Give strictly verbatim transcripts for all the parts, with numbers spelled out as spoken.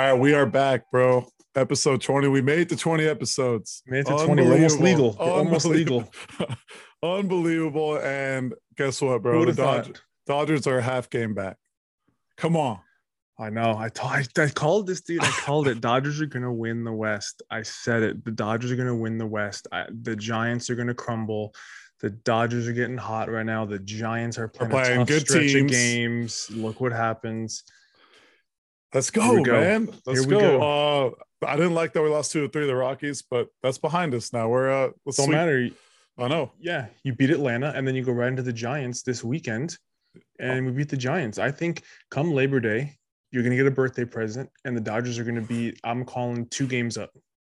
right, we are back, bro. Episode twenty. We made it to twenty episodes. Made it to twenty. We're almost legal. We're almost legal. Unbelievable. And guess what, bro? The Dodgers, Dodgers are a half game back. Come on. I know. I, t- I, I called this, dude. I called it. Dodgers are going to win the West. I said it. The Dodgers are going to win the West. I, the Giants are going to crumble. The Dodgers are getting hot right now. The Giants are playing, are playing a tough good stretch teams. of games. Look what happens. Let's go, go, man. Let's go. go. Uh, I didn't like that we lost two or three of the Rockies, but that's behind us now. We're uh, let's don't sweep. matter. I know. Yeah, you beat Atlanta, and then you go right into the Giants this weekend, and we beat the Giants. I think come Labor Day, you're going to get a birthday present, and the Dodgers are going to be. I'm calling two games up.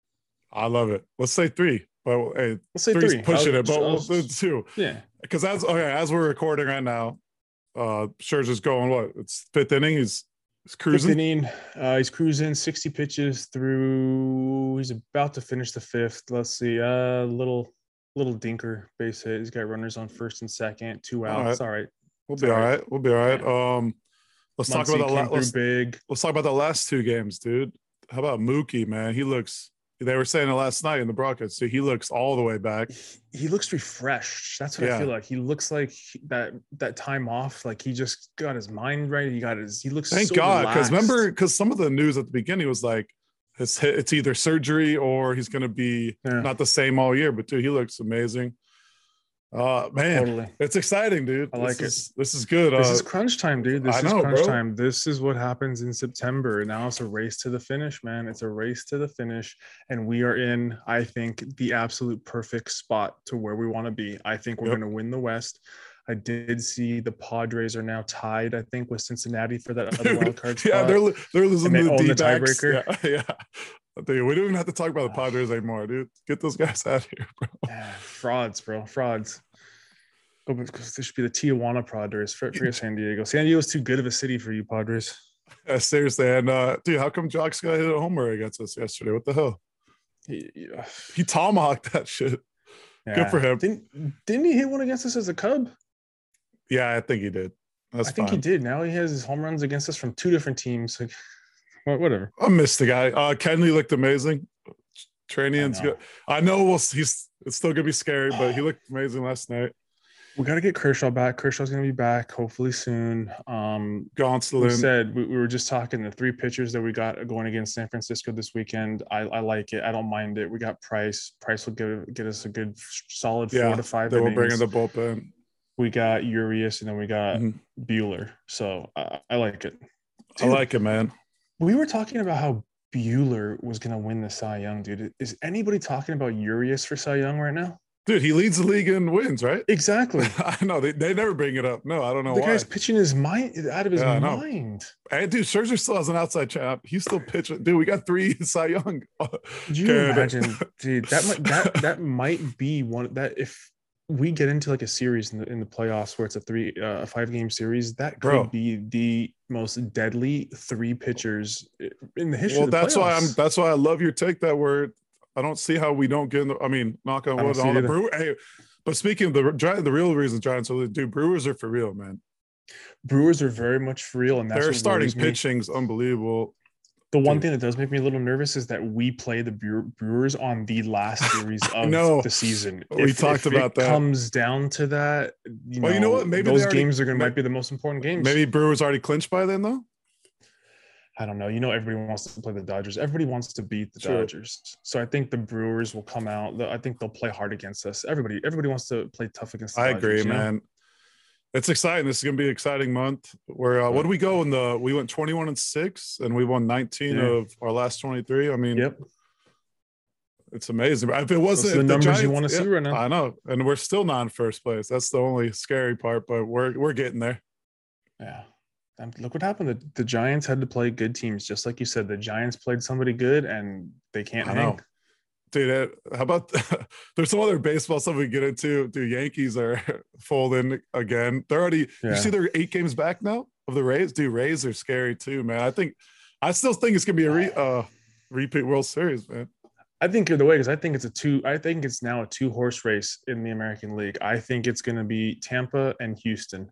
I love it. Let's say three. Well, hey, let's say three's three. pushing I'll, it, but I'll, we'll do two. Yeah, because as okay, as we're recording right now, uh, Scherzer's going what? It's fifth inning. He's He's cruising. Fifth inning, uh, he's cruising sixty pitches through. He's about to finish the fifth. Let's see. Uh, little little dinker base hit. He's got runners on first and second, two outs. All right. All right. We'll be all right. right. We'll be all right. Yeah. Um, let's Muncy talk about the la- let's, big. Let's talk about the last two games, dude. How about Mookie, man? He looks. They were saying it last night in the broadcast. So he looks all the way back. He looks refreshed. That's what yeah. I feel like. He looks like that that time off. Like he just got his mind right. He got his. He looks. Thank so God, because remember, relaxed. because some of the news at the beginning was like, his it's either surgery or he's going to be yeah. not the same all year. But dude, he looks amazing. Uh man, totally. It's exciting, dude. I like this it. Is, this is good. This uh, is crunch time, dude. This I is know, crunch bro. time. This is what happens in September. And now it's a race to the finish, man. It's a race to the finish. And we are in, I think, the absolute perfect spot to where we want to be. I think we're yep. going to win the West. I did see the Padres are now tied, I think, with Cincinnati for that other wild card spot. Yeah, they're they're losing and to they the own the tiebreaker. Yeah, yeah. Dude, we don't even have to talk about the Padres anymore, dude. Get those guys out of here, bro. Yeah, frauds, bro. Frauds. Oh, because this should be the Tijuana Padres. Forget San Diego. San Diego's too good of a city for you, Padres. Yeah, seriously. And, uh, dude, how come Jock's got hit a homer against us yesterday? What the hell? He, yeah. he tomahawked that shit. Yeah. Good for him. Didn't, didn't he hit one against us as a Cub? Yeah, I think he did. That's I think fine. he did. Now he has his home runs against us from two different teams. Like, whatever. I missed the guy. Uh, Kenley looked amazing. Training's good. I know we'll, he's it's still going to be scary, but he looked amazing last night. We got to get Kershaw back. Kershaw's going to be back hopefully soon. Um, Gonsolin. We said we, we were just talking the three pitchers that we got going against San Francisco this weekend. I, I like it. I don't mind it. We got Price. Price will get get us a good solid four yeah, to five. They will bring in the bullpen. We got Urias and then we got mm-hmm. Bueller. So uh, I like it. Dude, I like it, man. We were talking about how Bueller was going to win the Cy Young, dude. Is anybody talking about Urias for Cy Young right now? Dude, he leads the league in wins, right? Exactly. I know. They, they never bring it up. No, I don't know the why. The guy's pitching his mind out of his yeah, mind. And dude, Scherzer still has an outside champ. He's still pitching. Dude, we got three Cy Young. Could you Canada. imagine, dude? That might that that might be one that if we get into like a series in the in the playoffs where it's a three uh, a five game series, that could Bro. be the most deadly three pitchers in the history. Well, of the that's playoffs. why I'm. That's why I love your take that word. I don't see how we don't get in the. I mean, knock on wood, all the Brewer. Hey, but speaking of the the real reason Giants are dude, Brewers are for real, man. Brewers are very much for real, and that's their starting pitching's me. unbelievable. The one dude. thing that does make me a little nervous is that we play the Brewers on the last series of the season. We if, talked if about it that. Comes down to that, you well, know, you know what? Maybe those already, games are going to might be the most important games. Maybe Brewers already clinched by then, though. I don't know. You know, everybody wants to play the Dodgers. Everybody wants to beat the True. Dodgers. So I think the Brewers will come out. I think they'll play hard against us. Everybody, everybody wants to play tough against the I Dodgers. agree, you know? man. It's exciting. This is going to be an exciting month. Where uh, what do we go in the? We went twenty-one and six, and we won nineteen yeah. of our last twenty-three. I mean, yep. It's amazing. If it wasn't the if numbers the Giants, you want to yeah, see right now, I know, and we're still not in first place. That's the only scary part, but we're we're getting there. Yeah. And look what happened. The, the Giants had to play good teams. Just like you said, the Giants played somebody good and they can't I hang. Know. Dude, how about there's some other baseball stuff we get into. Dude, Yankees are folding again. They're already, yeah. you see they're eight games back now of the Rays? Dude, Rays are scary too, man. I think, I still think it's going to be a re, uh, repeat World Series, man. I think you're the way because I think it's a two. I think it's now a two horse race in the American League. I think it's going to be Tampa and Houston.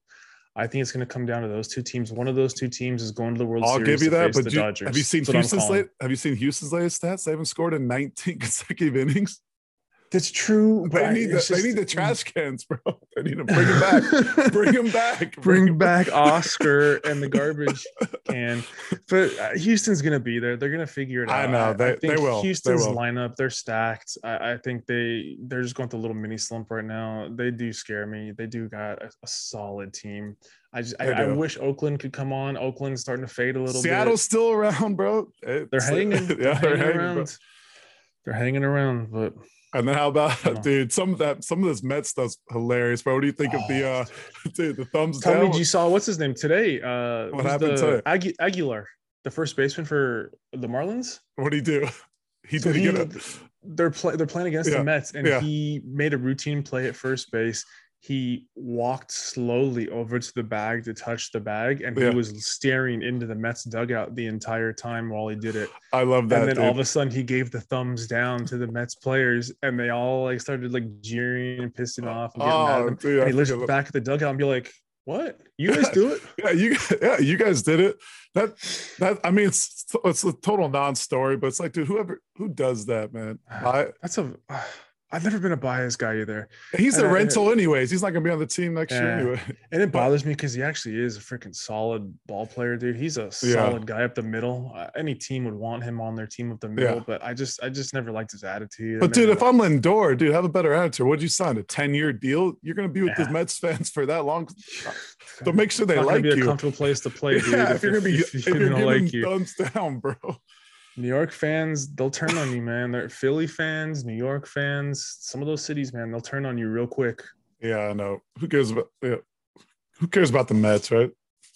I think it's going to come down to those two teams. One of those two teams is going to the World I'll Series give you to that. face But the you, Dodgers. have you seen That's what I'm Houston's calling. late? Have you seen Houston's latest stats? They haven't scored in nineteen consecutive innings. That's true. They But need the, it's they just- need the trash cans, bro. They need to bring them back. Bring them back. Bring him back Oscar and the garbage can. But uh, Houston's going to be there. They're going to figure it I out. know. They- I think they will. They Houston's will. lineup, they're stacked. I, I think they, they're just going through a little mini slump right now. They do scare me. They do got a, a solid team. I just, I, They I do. wish Oakland could come on. Oakland's starting to fade a little Seattle's bit. still around, bro. It's, They're hanging. yeah, They're, hanging hanging, around. bro. They're hanging around, but And then how about, I know. dude? Some of that, some of this Mets stuff's hilarious, bro. What do you think of the, uh, dude, the thumbs tell down? me, you saw what's his name today? Uh, What who's happened the, today? Agu- Aguilar, the first baseman for the Marlins. What do you do? He So did he, get it. they're play, they're playing against Yeah, the Mets, and yeah. he made a routine play at first base. He walked slowly over to the bag to touch the bag, and Yeah. he was staring into the Mets dugout the entire time while he did it. I love that. And then dude. all of a sudden, he gave the thumbs down to the Mets players, and they all like started like jeering and pissing off and getting mad at oh, him. dude, I And he looks forget- back at the dugout and be like, "What? You guys do it?" yeah, you, yeah, you guys did it. That, that, I mean, it's it's a total non-story, but it's like, dude, whoever who does that, man? I, That's a. I've never been a biased guy either. he's a And I- rental, anyways. He's not gonna be on the team next year Yeah. anyway. And it But- bothers me because he actually is a freaking solid ball player, dude. He's a solid guy up the middle. Uh, any team would want him on their team up the middle, Yeah. but I just, I just never liked his attitude. I But dude, never if I'm Lindor, dude, have a better attitude. What'd you sign? A ten-year deal? You're gonna be with the Yeah. Mets fans for that long. liked- So make sure they It's not gonna like be a you. comfortable place to play, dude. Yeah, if you're gonna be, if, if you're you're gonna giving like you. thumbs down, bro. New York fans, they'll turn on you, man. They're Philly fans, New York fans, some of those cities, man, they'll turn on you real quick. Yeah, I know. Who cares about? Yeah. Who cares about the Mets, right?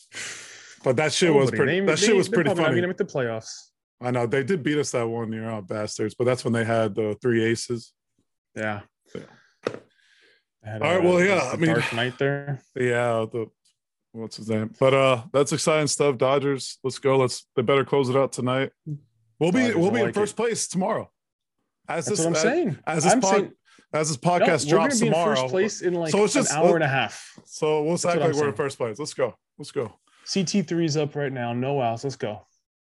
But that shit was Nobody. pretty. They- that shit they- was they're pretty probably not funny. gonna make the playoffs. I know they did beat us that one year, oh, bastards. But that's when they had the three aces. Yeah. Yeah. They had, All right, uh, well, yeah, the I mean- Dark Knight there. Yeah, the what's his name? But uh, that's exciting stuff. Dodgers, let's go. Let's they better close it out tonight. We'll be Dodgers, we'll I be in like first place tomorrow. As That's this, what I'm as, saying. as this I'm pod, saying as this no, podcast we're drops gonna be tomorrow. in first place in like So it's just- an hour and a half. So we'll That's act what like I'm we're in saying. first place. Let's go. Let's go. C T three's up right now. No outs. Let's go.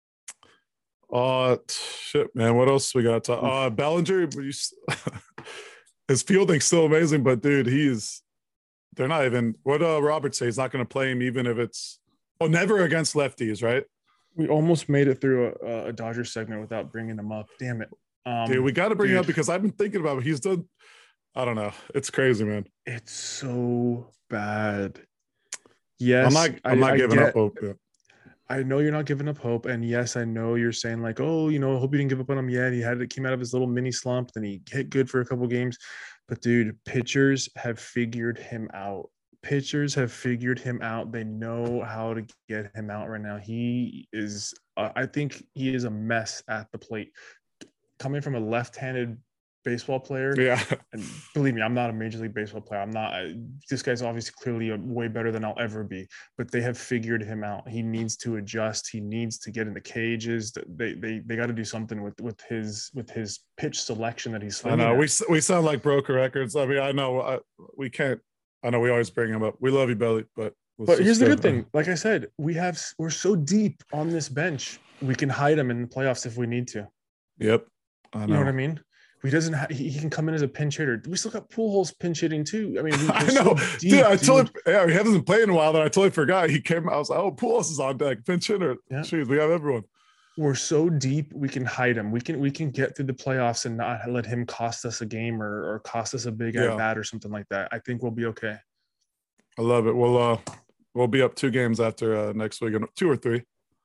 Uh, shit, man. What else we got? To, uh, Bellinger, you s- his fielding's still amazing, but dude, he's they're not even. What uh, Robert say? He's not going to play him, even if it's oh, never against lefties, right? We almost made it through a, a Dodger segment without bringing him up. Damn it. Um, Dude, we got to bring it dude. up because I've been thinking about it. He's done. I don't know. It's crazy, man. It's so bad. Yes, I'm not. I'm I- not I giving get- up hope. Yeah. I know you're not giving up hope, and yes, I know you're saying like, oh, you know, I hope you didn't give up on him yet. He had it came out of his little mini slump, then he hit good for a couple games. But dude, pitchers have figured him out. Pitchers have figured him out. They know how to get him out right now. He is, uh, I think, he is a mess at the plate. Coming from a left-handed baseball player, Yeah. and believe me, I'm not a major league baseball player. I'm not. I, this guy's obviously clearly a, way better than I'll ever be. But they have figured him out. He needs to adjust. He needs to get in the cages. They they they got to do something with with his with his pitch selection that he's I swinging. know. at. We we sound like broker records. I mean, I know. I, we can't. I know we always bring him up. We love you, Belly, but. let's But just here's the go. good thing. Like I said, we have we're so deep on this bench. We can hide him in the playoffs if we need to. Yep. I know. You know what I mean? We doesn't. Ha- he, he can come in as a pinch hitter. We still got Pujols pinch hitting too. I mean, we, I we're so know, deep, dude. I totally, dude. yeah, he hasn't played in a while. Then I totally forgot. He came. I was like, oh, Pujols is on deck, pinch hitter. Yeah. Jeez, we have everyone. We're so deep. We can hide him. We can we can get through the playoffs and not let him cost us a game or or cost us a big Yeah. at bat or something like that. I think we'll be okay. I love it. We'll uh, we'll be up two games after uh, next week, and two or three.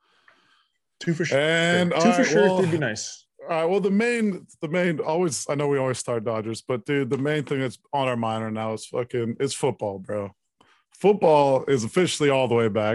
Two for sure. And Two all for right, sure. well, It'd be nice. All right. Well, the main, the main, always. I know we always start Dodgers, but dude, the main thing that's on our mind right now is fucking it's football, bro. Football is officially all the way back.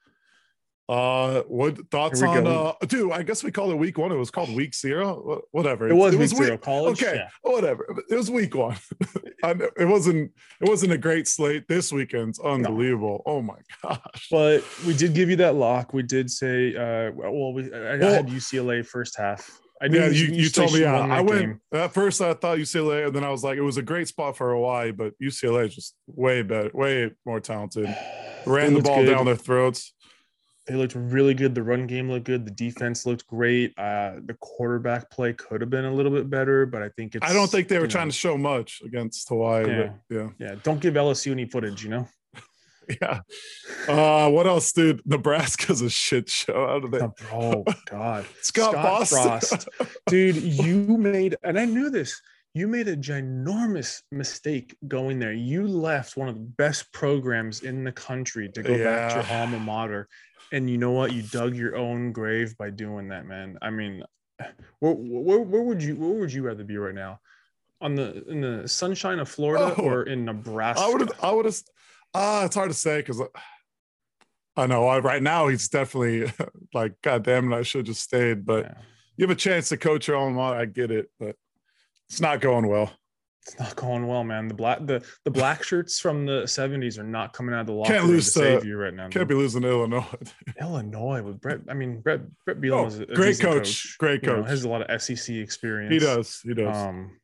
Uh, what thoughts Here we on? go. Uh, dude, I guess we called it week one. It was called week zero. Wha- Whatever. It was, it week week- zero college. Okay, Yeah. whatever. It was week one. I know- it wasn't. It wasn't a great slate. This weekend's unbelievable. Oh my gosh. But we did give you that lock. We did say, uh, well, we I, I Well- had U C L A first half. I knew Yeah, you, you told me. Yeah, won I that went game. at first. I thought U C L A, and then I was like, it was a great spot for Hawaii, but U C L A is just way better, way more talented. ran the ball good. down their throats. They looked really good. The run game looked good. The defense looked great. Uh, the quarterback play could have been a little bit better, but I think it's. I don't think they were trying know. to show much against Hawaii. Yeah, but yeah, yeah. Don't give L S U any footage, you know. Yeah. Uh, what else, dude? Nebraska's a shit show. How do they? Oh God, Scott, Scott Frost, dude. You made, and I knew this. You made a ginormous mistake going there. You left one of the best programs in the country to go yeah. back to your alma mater. And you know what? You dug your own grave by doing that, man. I mean, where, where, where would you where would you rather be right now? On the in the sunshine of Florida oh, or in Nebraska? I would have I would have ah, uh, it's hard to say because I know I, right now he's definitely like, God damn it, I should have just stayed. But yeah. you have a chance to coach your alma mater, I get it, but it's not going well. It's not going well, man. The black the, the black shirts from the seventies are not coming out of the locker can't lose to save you right now. Can't dude. be losing to Illinois. Illinois with Brett. I mean, Brett Brett Bielema oh, is a great coach. coach. Great coach. You know, has a lot of S E C experience. He does. He does. Um.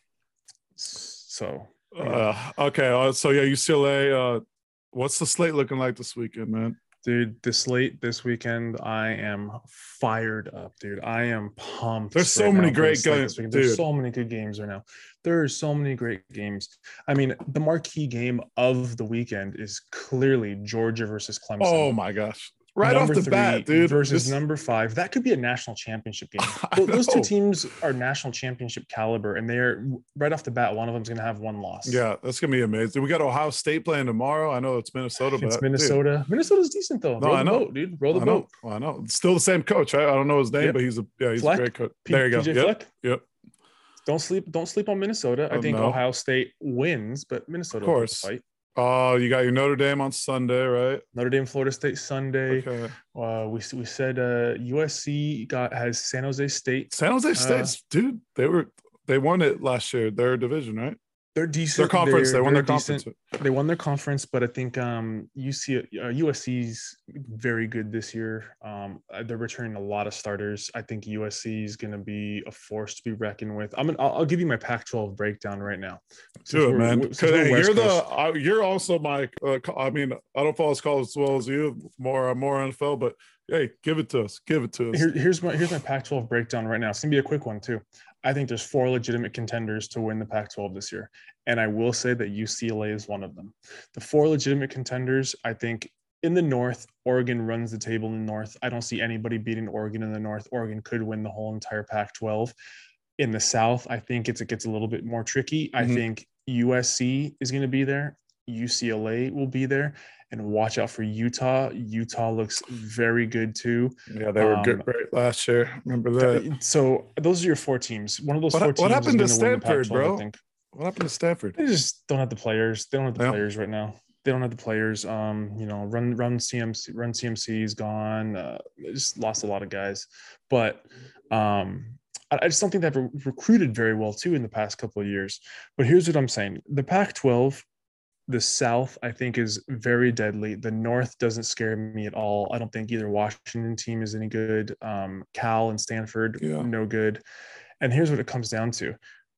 So. Uh, okay. Uh, so yeah, U C L A. Uh, what's the slate looking like this weekend, man? Dude, the slate this weekend, I am fired up, dude. I am pumped. There's so many great games. There's so many good games right now. There are so many great games. I mean, the marquee game of the weekend is clearly Georgia versus Clemson. Oh my gosh. Right number off the three bat, dude. Versus this... number five. That could be a national championship game. Those two teams are national championship caliber, and they're right off the bat, one of them's going to have one loss. Yeah, that's going to be amazing. We got Ohio State playing tomorrow. I know it's Minnesota, but it's Minnesota. Dude. Minnesota's decent though. No, Roll I know, the boat, dude. Roll the I boat. Know. I know. It's still the same coach. I, I don't know his name, yep. but he's a yeah, he's Fleck? a great coach. P- there you go. P J Yep. Fleck? Yep. Don't sleep. Don't sleep on Minnesota. I oh, think no. Ohio State wins, but Minnesota, of course. Will fight. Oh, uh, you got your Notre Dame on Sunday, right? Notre Dame, Florida State Sunday. Okay. Uh, we we said uh, U S C got has San Jose State. San Jose State, uh, dude, they were they won it last year. Their division, right? They're decent. Their conference. They're, they won their decent. conference. They won their conference, but I think um, U C, uh, U S C's very good this year. Um, they're returning a lot of starters. I think U S C is going to be a force to be reckoned with. I'm. Gonna, I'll, I'll give you my Pac twelve breakdown right now. Do it, man. Because hey, you're the. Uh, you're also my. Uh, I mean, I don't follow college as well as you. More, uh, more N F L, but hey, give it to us. Give it to us. Here, here's my. Here's my Pac twelve breakdown right now. It's gonna be a quick one too. I think there's four legitimate contenders to win the Pac twelve this year. And I will say that U C L A is one of them. The four legitimate contenders, I think in the North, Oregon runs the table in the North. I don't see anybody beating Oregon in the North. Oregon could win the whole entire Pac twelve. In the South, I think it's, it gets a little bit more tricky. Mm-hmm. I think U S C is going to be there. U C L A will be there. And watch out for Utah. Utah looks very good too. Yeah, they were um, good right last year. Remember that. So those are your four teams. One of those what, four teams. What happened to twelve, Stanford, bro? I think. What happened to Stanford? They just don't have the players. They don't have the yeah. players right now. They don't have the players. Um, you know, run run C M C run C M C is gone. Uh, they just lost a lot of guys. But um, I, I just don't think they've re- recruited very well too in the past couple of years. But here's what I'm saying: the Pac twelve. The South, I think, is very deadly. The North doesn't scare me at all. I don't think either Washington team is any good. Um, Cal and Stanford, yeah. no good. And here's what it comes down to.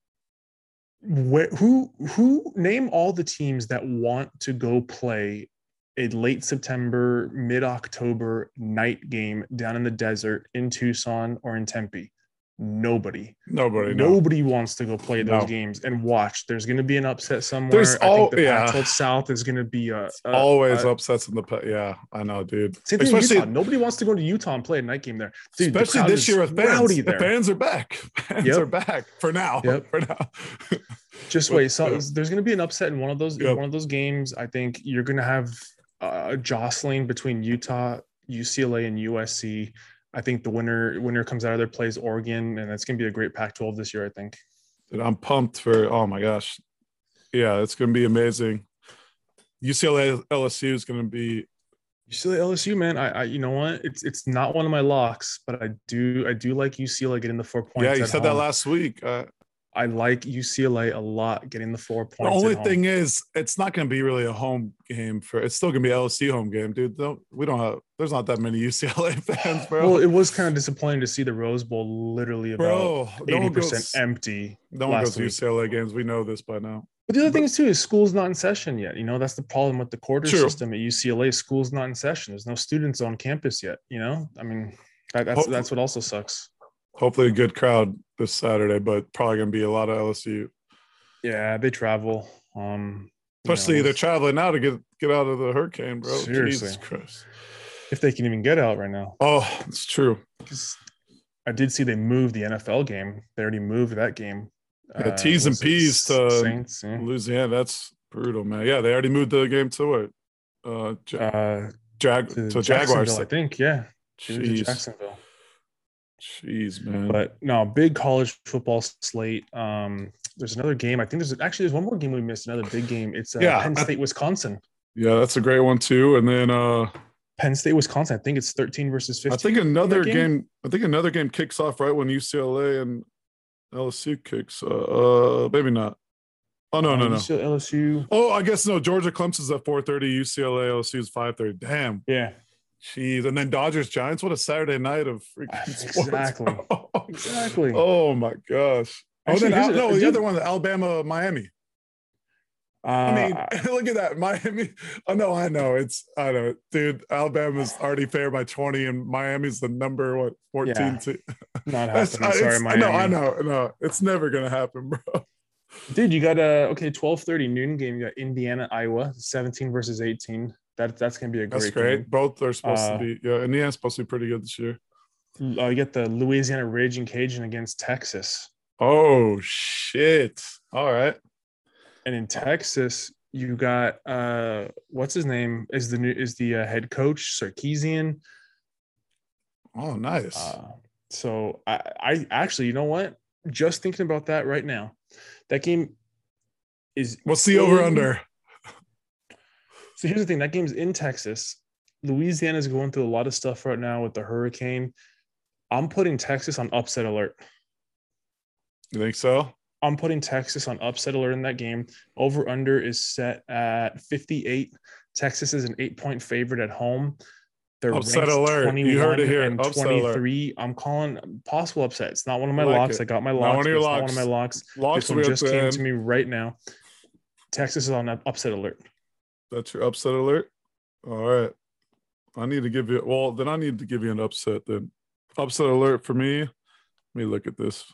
Where, who, who, name all the teams that want to go play a late September, mid-October night game down in the desert in Tucson or in Tempe. Nobody. Nobody. Nobody no. wants to go play those no. games and watch. There's going to be an upset somewhere. There's I all, think the yeah. Pac twelve South is going to be a, a always a, upsets in the yeah. I know, dude. Same thing Especially Utah. Nobody wants to go to Utah and play a night game there. Dude, especially the this year with fans. The there. fans are back. Fans yep. are back for now. Yep. For now. Just wait. So yeah. there's going to be an upset in one of those. Yep. In one of those games. I think you're going to have a jostling between Utah, U C L A, and U S C. I think the winner winner comes out of there, plays Oregon, and it's going to be a great Pac twelve this year, I think. Dude, I'm pumped for, oh my gosh. Yeah, it's going to be amazing. U C L A L S U is going to be. U C L A L S U, man. I, I, you know what? It's it's not one of my locks, but I do I do like U C L A getting the four points. Yeah, you said home. that last week. Uh, I like U C L A a lot getting the four points. The only thing is, it's not going to be really a home game for. It's still going to be L S U home game, dude. Don't, we don't have. There's not that many U C L A fans, bro. Well, it was kind of disappointing to see the Rose Bowl literally about eighty percent empty. No one goes to U C L A games. We know this by now. But the other thing is too is school's not in session yet. You know, that's the problem with the quarter True. system at U C L A. School's not in session. There's no students on campus yet. You know, I mean, that, that's hopefully, that's what also sucks. Hopefully, a good crowd this Saturday, but probably gonna be a lot of L S U. Yeah, they travel. Um, Especially you know, they're traveling now to get get out of the hurricane, bro. Seriously. Jesus Christ. If they can even get out right now. Oh, it's true. Because I did see they moved the N F L game. They already moved that game. Yeah, uh, T's and P's to Saints, yeah. Louisiana. That's brutal, man. Yeah, they already moved the game to it. Uh, ja- uh Jag to, to Jaguars, I think. Yeah, Jeez. Jacksonville. Jeez, man. But no, big college football slate. Um, there's another game. I think there's actually there's one more game we missed. Another big game. It's uh, yeah, Penn State, Wisconsin. Yeah, that's a great one too. And then uh, Penn State, Wisconsin. I think it's thirteen versus fifteen. I think another game? game. I think another game kicks off right when U C L A and L S U kicks. Uh, uh maybe not. Oh no, uh, no, no. L S U. Oh, I guess no. Georgia Clemson's at four thirty. U C L A, L S U is five thirty. Damn. Yeah. Jeez. And then Dodgers Giants. What a Saturday night of freaking sports. Exactly. exactly. Oh my gosh. Actually, oh, then, no, the other one, the Alabama, Miami. Uh, I mean, look at that. Miami. Oh, no, I know. It's, I know. Dude, Alabama's already favored by twenty, and Miami's the number, what, fourteen? Yeah, to, not happening. Sorry, Miami. No, I know. No, it's never going to happen, bro. Dude, you got a, okay, twelve thirty noon game. You got Indiana, Iowa, seventeen versus eighteen. That, that's going to be a great That's great. game. Both are supposed uh, to be, yeah, Indiana's supposed to be pretty good this year. Uh, you get the Louisiana Raging Cajun against Texas. Oh, shit. All right. And in Texas, you got uh, what's his name? Is the new is the uh, head coach Sarkisian? Oh, nice. Uh, so I, I actually, you know what? Just thinking about that right now. That game is. What's the over under? So here's the thing. That game's in Texas. Louisiana's going through a lot of stuff right now with the hurricane. I'm putting Texas on upset alert. You think so? I'm putting Texas on upset alert in that game. Over under is set at fifty-eight. Texas is an eight point favorite at home. They're upset alert. You heard it here. And upset twenty-three. Alert. I'm calling possible upset. It's not one of my I like locks. It. I got my locks. Not one of your it's locks. Not one of my locks. Locks this one just came end. to me right now. Texas is on upset alert. That's your upset alert? All right. I need to give you, well, then I need to give you an upset then. Upset alert for me. Let me look at this.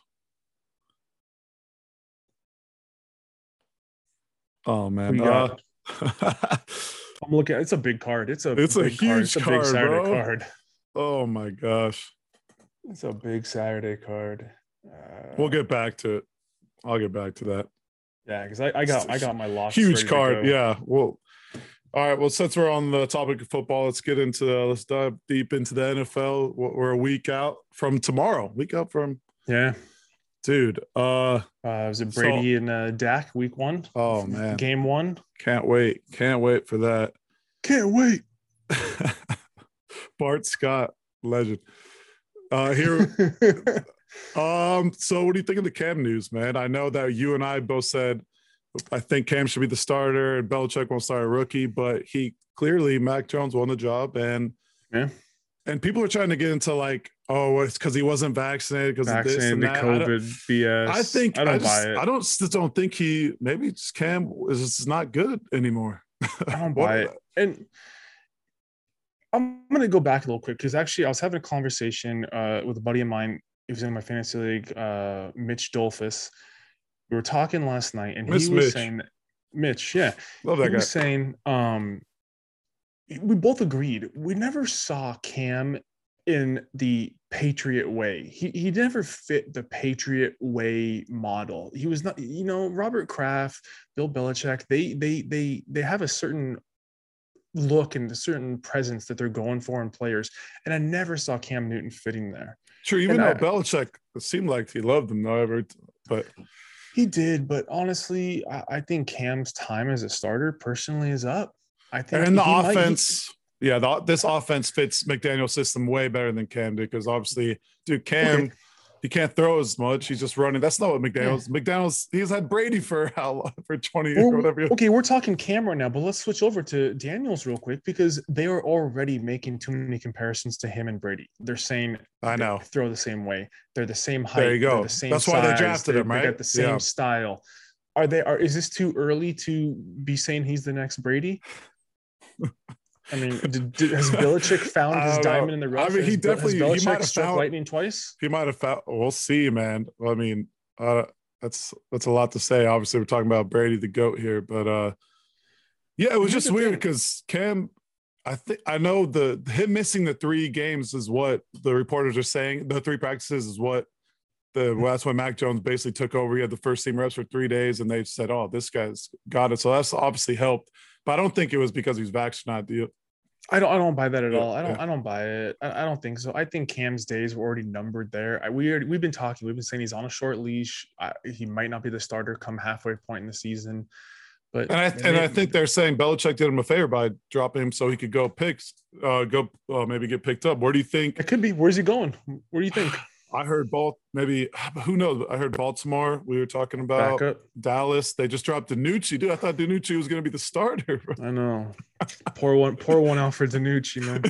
Oh, man. Uh, I'm looking at it's a big card. It's a it's a huge card. It's a card, big Saturday bro. card. Oh my gosh. It's a big Saturday card. Uh, we'll get back to it. I'll get back to that. Yeah, because I, I got I got my loss. Huge card. Yeah. Well, all right. Well, since we're on the topic of football, let's get into the let's dive deep into the N F L. We're a week out from tomorrow. Week out from yeah. Dude, uh, uh was it Brady so, and uh, Dak week one? Oh man, game one. Can't wait, can't wait for that. Can't wait. Bart Scott, legend. Uh, here. um. So, what do you think of the Cam news, man? I know that you and I both said I think Cam should be the starter and Belichick won't start a rookie, but he clearly Mac Jones won the job, and yeah. And people are trying to get into like, oh, it's because he wasn't vaccinated because of this and the that. COVID B S. I think I don't I just, buy it. I don't just don't think he maybe just Cam is just not good anymore. I don't buy it. And I'm gonna go back a little quick because actually I was having a conversation uh, with a buddy of mine. He was in my fantasy league, uh, Mitch Dolphus. We were talking last night, and Miss he was Mitch. saying, Mitch, yeah, love that he guy. was saying, um, we both agreed we never saw Cam in the Patriot way. He he never fit the Patriot way model. He was not, you know, Robert Kraft, Bill Belichick, they they they they have a certain look and a certain presence that they're going for in players. And I never saw Cam Newton fitting there. Sure, even and though I, Belichick it seemed like he loved him, however, but he did. But honestly, I, I think Cam's time as a starter personally is up. I think and the offense. Might, he, Yeah, the, this offense fits McDaniel's system way better than Cam did because obviously, dude, Cam, okay. he can't throw as much. He's just running. That's not what McDaniel's. Yeah. McDaniel's, he's had Brady for how long? For twenty years well, or whatever. Okay, we're talking Cam right now, but let's switch over to Daniels real quick because they are already making too many comparisons to him and Brady. They're saying I know they throw the same way. They're the same height. There you go. The same That's why size. they drafted they, him, right? They got the same yeah. style. Are they? Are is this too early to be saying he's the next Brady? I mean, did, did, has Belichick found his diamond know. in the rough? I mean, he has, definitely has he might have struck found lightning twice. He might have found. We'll see, man. I mean, uh, that's that's a lot to say. Obviously, we're talking about Brady the GOAT here, but uh, yeah, it was just weird because Cam. I think I know the him missing the three games is what the reporters are saying. The three practices is what the well, that's when Mac Jones basically took over. He had the first team reps for three days, and they said, "Oh, this guy's got it." So that's obviously helped. But I don't think it was because he was vaccinated. I don't. I don't buy that at yeah, all. I don't. Yeah. I don't buy it. I, I don't think so. I think Cam's days were already numbered there. I, we already, we've been talking. We've been saying he's on a short leash. I, he might not be the starter come halfway point in the season. But and I and I think they're saying Belichick did him a favor by dropping him so he could go picks, uh, go uh, maybe get picked up. Where do you think it could be? Where's he going? Where do you think? I heard both. Maybe who knows? I heard Baltimore. We were talking about Backup. Dallas. They just dropped DiNucci. Dude, I thought DiNucci was going to be the starter. I know. Pour one. Pour one out for DiNucci, man.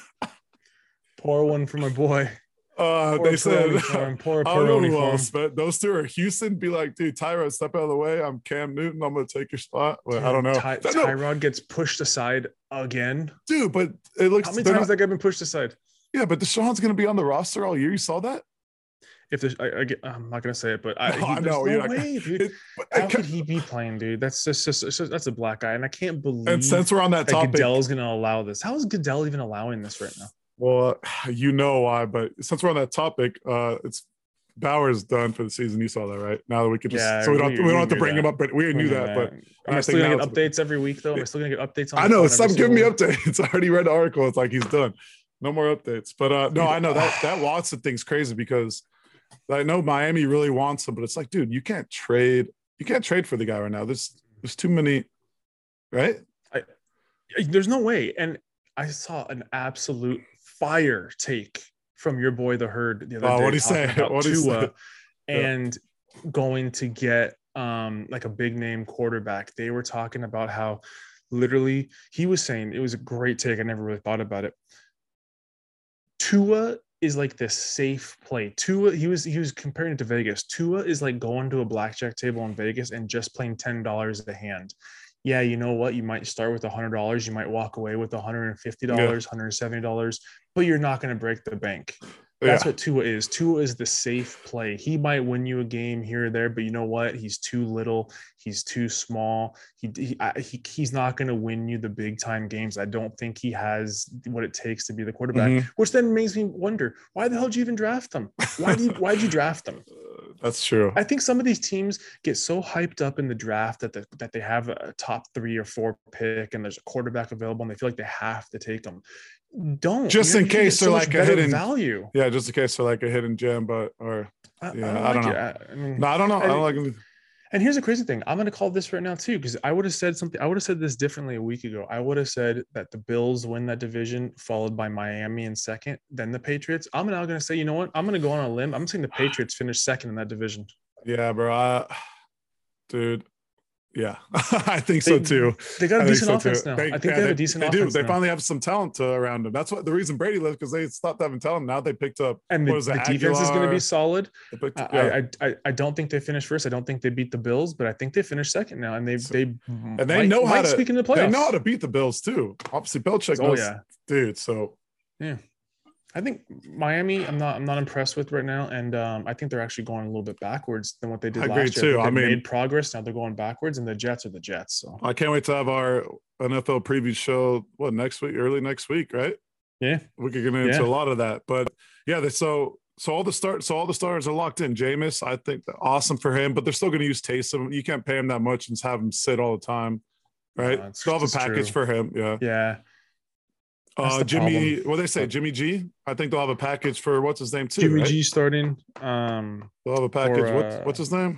Pour one for my boy. Uh, they said, poor I don't know who else, but those two are Houston. Be like, dude, Tyrod, step out of the way. I'm Cam Newton. I'm going to take your spot. Well, dude, I don't know. Ty- Tyrod gets pushed aside again. Dude, but it looks. How many times not, that guy been pushed aside? Yeah, but Deshaun's going to be on the roster all year. You saw that? If there's, I, I, I'm not going to say it, but I, no, he, I know. No like, way, dude. It, How could he be playing, dude? That's just, just, just that's a black guy, and I can't believe. And since we're on that, that topic, Goodell's going to allow this. How is Goodell even allowing this right now? Well, you know why, but since we're on that topic, uh, it's Bauer's done for the season. You saw that, right? Now that we could just yeah, so we don't we, we don't have to bring that. him up, but we, we knew that. that. But am I still gonna get updates every week though? Am I still gonna get updates on? I know. Stop giving me updates. I already read the article. It's like he's done. No more updates. But uh, no, I know that that Watson thing's crazy because I know Miami really wants him, but it's like, dude, you can't trade. You can't trade for the guy right now. There's there's too many, right? I, there's no way. And I saw an absolute fire take from your boy the Herd the other oh, day. What do you say? What do you say? And yeah. going to get um like a big name quarterback. They were talking about how literally he was saying it was a great take. I never really thought about it. Tua is like this safe play. Tua, he was he was comparing it to Vegas. Tua is like going to a blackjack table in Vegas and just playing ten dollars a hand. Yeah, you know what? You might start with one hundred dollars. You might walk away with one hundred fifty dollars, yeah. one hundred seventy dollars, but you're not going to break the bank. That's yeah. what Tua is. Tua is the safe play. He might win you a game here or there, but you know what? He's too little. He's too small. He, he, he He's not going to win you the big time games. I don't think he has what it takes to be the quarterback, mm-hmm. which then makes me wonder, why the hell did you even draft them? Why do you, why did you draft them? That's true. I think some of these teams get so hyped up in the draft that the, that they have a top three or four pick and there's a quarterback available and they feel like they have to take them. Don't just in case they're so like a hidden value. Yeah, just in case they're like a hidden gem, but or I, yeah, I, I don't like know. I, I mean, no, I don't know. And, I don't like. And here's the crazy thing: I'm going to call this right now too, because I would have said something. I would have said this differently a week ago. I would have said that the Bills win that division, followed by Miami in second, then the Patriots. I'm now going to say, you know what? I'm going to go on a limb. I'm saying the Patriots finish second in that division. Yeah, bro. I, dude. Yeah, I think they, so too. They got a I decent so offense too. now. They, I think yeah, they have they, a decent they offense. do. They now. finally have some talent to, around them. That's what the reason Brady left, because they stopped having talent. Now they picked up. And the, the defense Aguilar. is going to be solid. Picked, yeah. I, I I don't think they finished first. I don't think they beat the Bills, but I think they finished second now. And they so, they and they might, know how to speak in the playoffs. They know how to beat the Bills too. Obviously, Belichick knows, oh yeah, dude. So yeah. I think Miami, I'm not, I'm not impressed with right now, and um, I think they're actually going a little bit backwards than what they did I last agree year. Too. I, I mean, made progress. Now they're going backwards, and the Jets are the Jets. So I can't wait to have our N F L preview show. What next week? Early next week, right? Yeah, we could get into yeah. a lot of that. But yeah, they, so so all the start, so all the starters are locked in. Jameis, I think awesome for him, but they're still going to use Taysom. You can't pay him that much and have him sit all the time, right? No, still have a package true. for him. Yeah, yeah. Uh, Jimmy, what they say, Jimmy G. I think they'll have a package for what's his name too. Jimmy right? G starting. Um, they'll have a package. or, uh, what's, what's his name?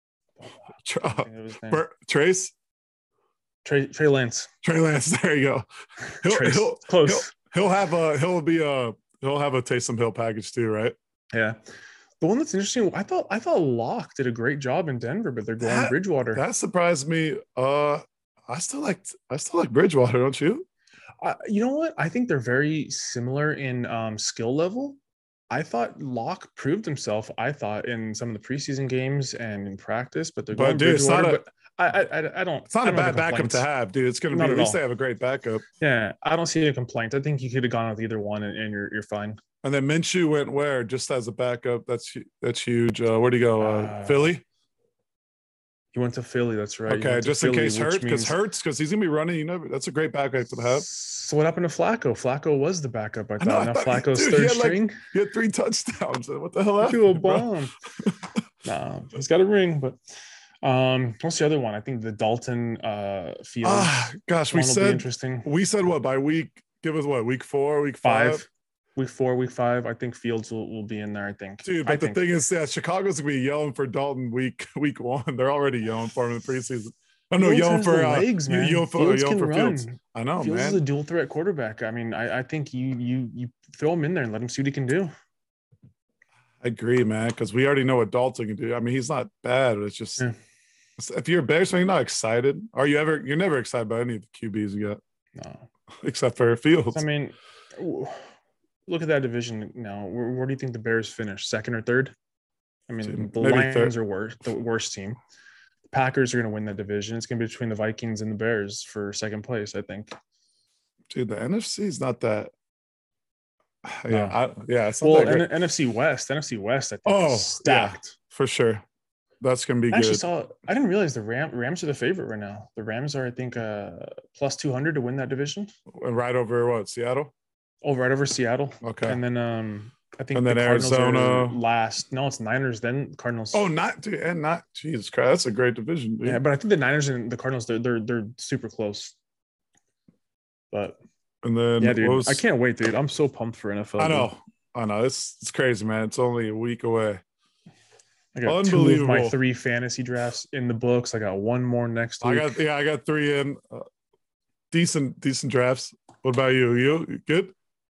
His name. Bert, Trace. Trey Trey Lance. Trey Lance. There you go. He'll, Trace. he'll Close. He'll, he'll have a. He'll be a. He'll have a Taysom Hill package too, right? Yeah. The one that's interesting, I thought I thought Locke did a great job in Denver, but they're going that, Bridgewater. That surprised me. Uh, I still like. I still like Bridgewater, don't you? Uh, you know what? I think they're very similar in um, skill level. I thought Locke proved himself. I thought in some of the preseason games and in practice, but they're But going dude, it's not Bridgewater. a, But I, I, I don't. it's not I a don't bad backup to complaints. have, dude. It's going to be Not at at least all. they have a great backup. Yeah, I don't see a complaint. I think you could have gone with either one, and, and you're you're fine. And then Minshew went where just as a backup. That's that's huge. Uh, where'd he go? Uh, Uh, Philly. He went to Philly. That's right. He Okay, went to just in Philly, case which Hurts, because means- Hurts, because he's gonna be running. You know, that's a great backup to have. So what happened to Flacco? Flacco was the backup. I I thought. know, I now thought- Flacco's dude, he third had, like, string. He had three touchdowns. What the hell To a happened, bro? bomb. Nah, he's got a ring. But um, what's the other one? I think the Dalton uh Fields. Ah, gosh, we one will be said interesting. we said what by week? Give us what week four, week five, Five, week four, week five. I think Fields will, will be in there. I think. dude. I But the think. thing is, yeah, Chicago's gonna be yelling for Dalton week week one. They're already yelling for him in the preseason. I know Fields yelling has for the uh, legs, man. yelling for, Fields yelling can for run. Fields. I know, Fields man. is a dual threat quarterback. I mean, I, I think you you you throw him in there and let him see what he can do. I agree, man, because we already know what Dalton can do. I mean, he's not bad. But it's just Yeah. if you're a Bears fan, you're not excited. Are you ever? You're never excited about any of the Q Bs you got, No, except for Fields. I mean, w- look at that division now. Where, where do you think the Bears finish? Second or third? I mean, Dude, the maybe Lions third. are worse, the worst team. The Packers are going to win that division. It's going to be between the Vikings and the Bears for second place, I think. Dude, the N F C is not that. Yeah, No. I, yeah, it's not Well, that great. N- NFC West, N F C West, I think, Oh, is stacked. for sure. That's gonna be I actually good. saw. I didn't realize the Ram, Rams are the favorite right now. The Rams are, I think, uh, plus two hundred to win that division. And right over what Seattle? Oh, right over Seattle. Okay. And then um, I think And then the Cardinals Arizona. are last. No, it's Niners. Then Cardinals. Oh, not dude, and not Jesus Christ. That's a great division, dude. yeah, but I think the Niners and the Cardinals they're they're they're super close. But And then yeah, what dude, was- I can't wait, dude. I'm so pumped for N F L. I dude. know, I know. It's it's crazy, man. It's only a week away. I got two of my Unbelievable. three fantasy drafts in the books. I got one more next I week. got yeah, I got three in. Uh, decent, decent drafts. What about you? You you good?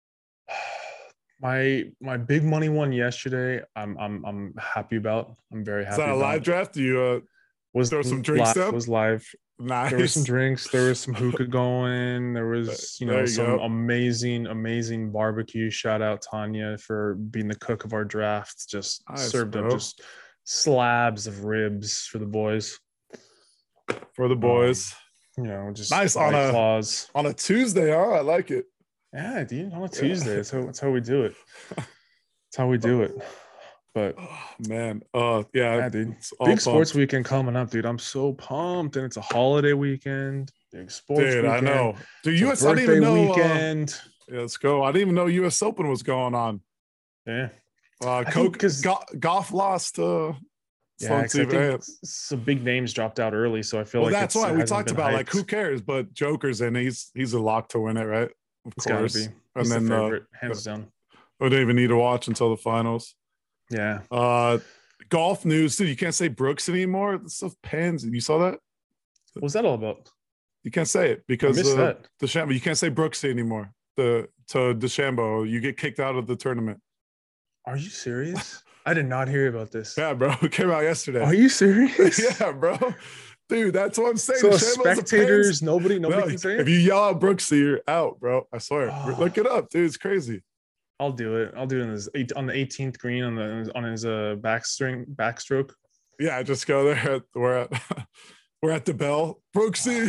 my my big money one yesterday. I'm I'm I'm happy about. I'm very happy. Is that a about. live draft? Do you uh Was throw some drinks live, down? Was live. nice? There were some drinks. There was some hookah going. There was, you know, There you some go. amazing, amazing barbecue. Shout out Tanya for being the cook of our drafts. Just Nice, served bro. up just slabs of ribs for the boys. For the boys You know, just Nice on White a- Claws. on a Tuesday. Huh? I like it. Yeah, dude. On a Tuesday. That's how that's how we do it. That's how we do it. But Oh, man. Uh, yeah, yeah, dude. it's all Big sports pumped. weekend coming up, dude. I'm so pumped, and it's a holiday weekend. Big sports Dude, weekend. I know. Dude, It's a U S. I didn't birthday even know. Uh, weekend. yeah, let's go. I didn't even know U S Open was going on. yeah. Uh, think Coke 'cause- go- golf lost. Uh, Yeah, Sloan 'cause I think Stevens. some big names dropped out early, so I feel well, like that's it's- why it we hasn't talked been about like hyped. who cares, but Joker's in. He's he's a lock to win it, right? Of It's gotta course. be. And He's then the uh, favorite, hands down. we didn't even need to watch until the finals. Yeah, Uh, golf news, dude. You can't say Brooks anymore. This stuff pans. You saw that? what's that all about? You can't say it I because missed uh, that. DeChambeau. You can't say Brooksy anymore. The to DeChambeau, you get kicked out of the tournament. Are you serious? I did not hear about this. Yeah, bro. It came out yesterday. Are you serious? yeah, bro. Dude, that's what I'm saying. So DeChambeau's a spectators, nobody, nobody No, can say if it. you yell out Brooksy, you're out, bro. I swear. Oh. Look it up, dude. It's crazy. I'll do it. I'll do it on his eight, on the eighteenth green on the on his uh backstring backstroke. Yeah, just go there. We're at we're at the bell. Brooksy.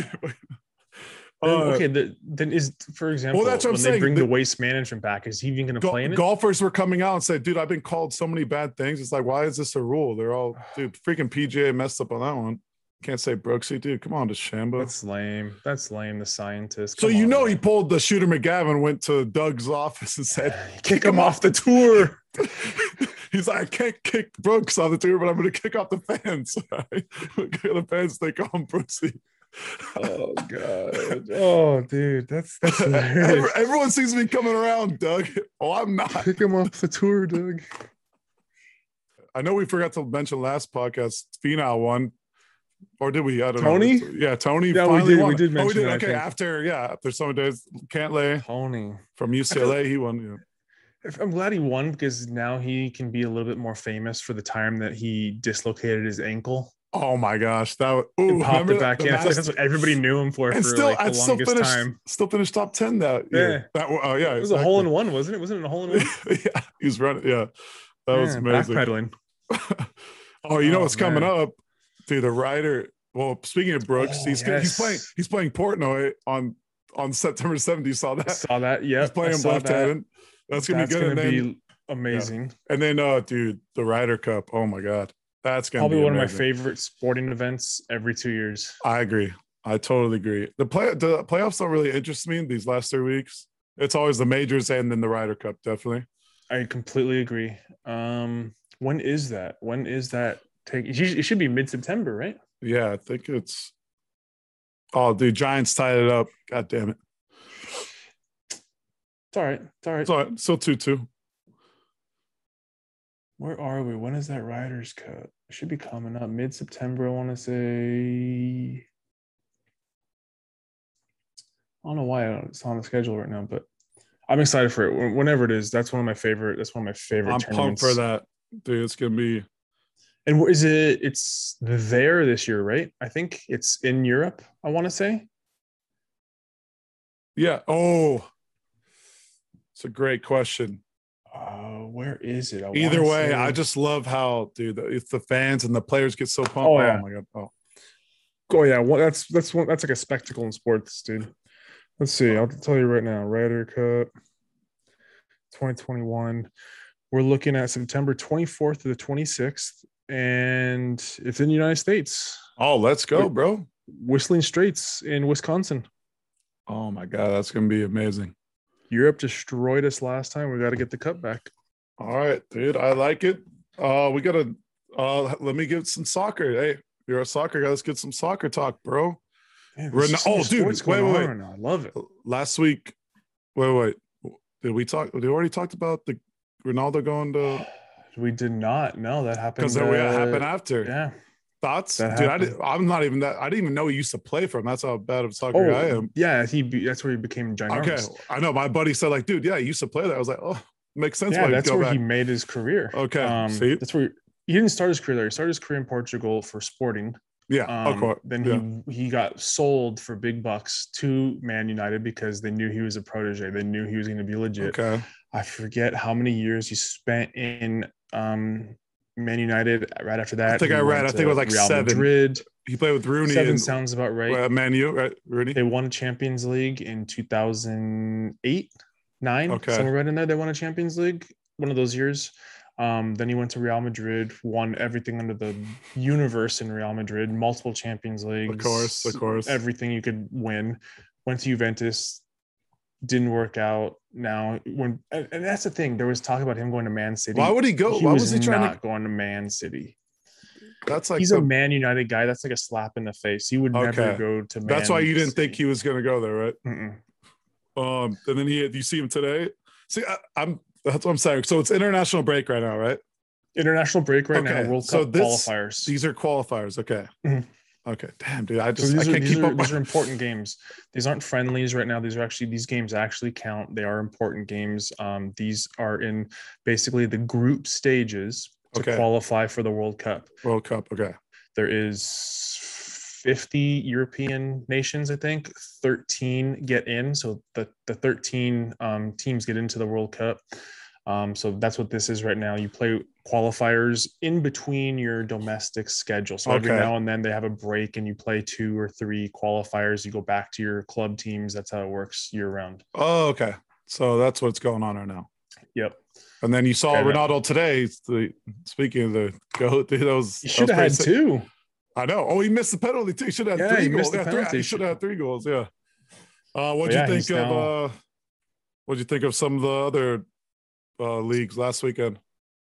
Then, Uh, okay, the, then is for example, that's what I'm when saying. they bring The- the waste management back, is he even going to Go- play in it? golfers were coming out and said, dude, I've been called so many bad things. It's like, why is this a rule? They're all, dude, freaking P G A messed up on that one. Can't say Brooksy, dude. Come on, DeChambeau. That's lame. That's lame. The scientist. So Come you on, know man. he pulled the shooter McGavin, went to Doug's office and said, kick him off the tour. he's like, I can't kick Brooks off the tour, but I'm going to kick off the fans. the fans think I'm Brooksy. Oh god. Oh dude, that's that's Every- hilarious. Everyone seems to be coming around, Doug. Oh, I'm not. Kick him off the tour, Doug. I know we forgot to mention last podcast. Finau won, or did we? I don't know. Tony? Yeah, Tony. Yeah, we finally did- won. we did Oh, we mention did. it, I Okay, think. after yeah, after some days, Cantlay Tony. from U C L A, he won. Yeah. I'm glad he won because now he can be a little bit more famous for the time that he dislocated his ankle Oh my gosh, that was, He ooh, popped remember it that? back The in. I feel like master, that's what everybody knew him for and for still, like the I'd still longest finished, time. still finished top ten that Yeah. year. That, oh yeah, It was a hole exactly. in one, wasn't it? Wasn't it a hole in one? Yeah, he was running. Yeah, that was Yeah, amazing. backpedaling. Oh, you know Oh what's coming man. up, dude? The Ryder. Well, speaking of Brooks, Oh he's gonna, he's playing yes. he's playing Portnoy on on September seventh. You saw I that? saw that. He's Yep. I playing saw left that. handed. That's gonna be That's good. gonna And then be yeah, amazing. and then uh, dude, the Ryder Cup. Oh my god, that's gonna Probably be one of my amazing. favorite sporting events every two years. I agree. I totally agree. The play the playoffs don't really interest me these last three weeks. It's always the majors and then the Ryder Cup, definitely. I completely agree. Um, when is that? When is that take? It should be mid-September, right? Yeah, I think it's. Oh, dude, Giants tied it up. God damn it. It's all right. It's all right. It's all right. Still two two. Where are we? When is that Riders Cup? It should be coming up mid-September. I want to say. I don't know why it's on the schedule right now, but I'm excited for it. Whenever it is, that's one of my favorite. That's one of my favorite. I'm tournaments. pumped for that, dude. It's gonna be. And is it? It's there this year, right? I think it's in Europe. I want to say. Yeah. Oh, it's a great question. Uh, where is it? I Either way, say... I just love how, dude, if the fans and the players get so pumped. Oh, yeah. Oh my god. Oh. Oh yeah. Well, that's that's one. That's like a spectacle in sports, dude. Let's see. I'll tell you right now. Ryder Cup, twenty twenty-one. We're looking at September twenty-fourth to the twenty-sixth, and it's in the United States. Oh, let's go, bro. Whistling Straits in Wisconsin. Oh my god, that's gonna be amazing. Europe destroyed us last time. We got to get the cup back. All right, dude. I like it. Uh, we gotta. Uh, let me get some soccer. Hey, you're a soccer guy. Let's get some soccer talk, bro. Man, Ren- oh, dude, wait, wait, wait. I love it. Last week, wait, wait. Did we talk? We already talked about the Ronaldo going to. We did not. No, that happened. Because that uh, happened after. Yeah. Thoughts, that dude? I did, I'm not even that. I didn't even know he used to play for him. That's how bad of a soccer oh, guy I am. Yeah, he. That's where he became ginormous. Okay, I know. My buddy said, like, dude, yeah, he used to play there. I was like, oh, makes sense. Yeah, why that's go where back. he made his career. Okay, um, see, that's where he, he didn't start his career there. He started his career in Portugal for Sporting. Yeah, um, of course. Then yeah. he he got sold for big bucks to Man United because they knew he was a protege. They knew he was going to be legit. Okay. I forget how many years he spent in um, Man United. Right after that, I think I read. I think it was like Real seven. Madrid. He played with Rooney. Seven and, sounds about right. Uh, Man U, right? Rooney. They won a Champions League in two thousand eight, nine. Okay. Somewhere right in there, they won a Champions League. One of those years. Um, then he went to Real Madrid, won everything under the universe in Real Madrid, multiple Champions Leagues. Of course, of course. Everything you could win. Went to Juventus, didn't work out. Now, when and, and that's the thing, there was talk about him going to Man City. Why would he go? He Why was, was he trying not to going to Man City? That's like he's the... a Man United guy. That's like a slap in the face. He would okay. never go to Man That's why you didn't City. think he was going to go there, right? Mm-mm. Um, and then he, you see him today. See, I, I'm that's what I'm saying. So it's international break right now, right? International break right okay. now. World so Cup this, qualifiers. These are qualifiers. Okay. Mm-hmm. Okay. Damn, dude. I just so I can't are, keep are, up. These are important games. These aren't friendlies right now. These are actually these games actually count. They are important games. Um, these are in basically the group stages to okay. qualify for the World Cup. World Cup. Okay. There is fifty European nations, I think. thirteen get in. So the, the thirteen um, teams get into the World Cup. Um, so that's what this is right now. You play qualifiers in between your domestic schedule. So every okay. now and then they have a break and you play two or three qualifiers. You go back to your club teams. That's how it works year round. Oh, okay. So that's what's going on right now. Yep. And then you saw okay, Ronaldo no. today. The, speaking of the goat, that was he should have had sick. two. I know. Oh, he missed the penalty too. He should have had yeah, three he goals. Missed the yeah, penalty. three, he should have had three goals. Yeah. Uh, what'd yeah, you think of? Now... Uh, what'd you think of some of the other uh, leagues last weekend?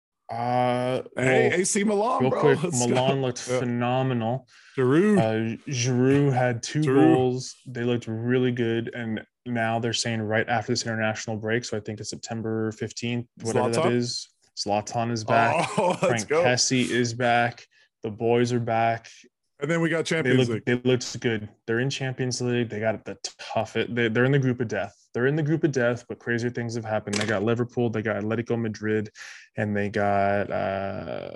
Uh, hey, well, A C Milan, real bro. quick, Let's Milan go. looked yeah. phenomenal. Giroud. Uh, Giroud had two Giroud. goals. They looked really good, and now they're saying right after this international break. So I think it's September fifteenth, whatever Zlatan? that is. Zlatan is back. Oh, let's Frank go. Kessie is back. The boys are back. And then we got Champions they look, League. They looked good. They're in Champions League. They got the tough. They, they're in the group of death. they're in the group of death, but crazier things have happened. They got Liverpool, they got Atletico Madrid, and they got uh,